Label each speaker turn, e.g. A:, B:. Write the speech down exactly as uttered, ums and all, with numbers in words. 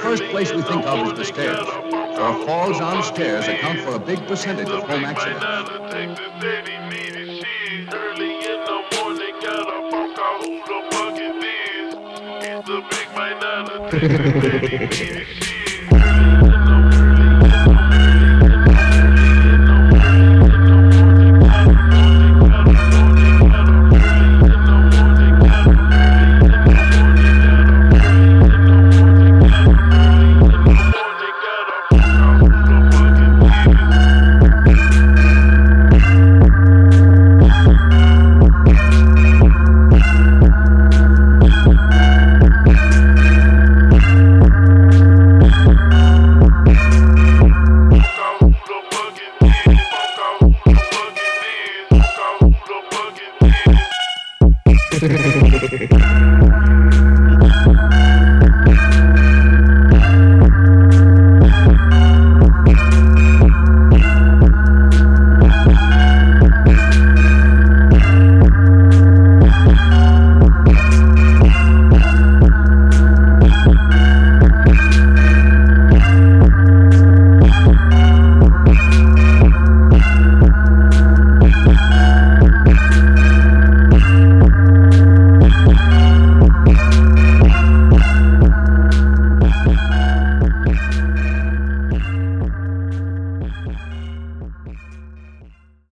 A: first place we think of is the stairs. For falls on stairs account for a big percentage of home accidents.
B: Thank you.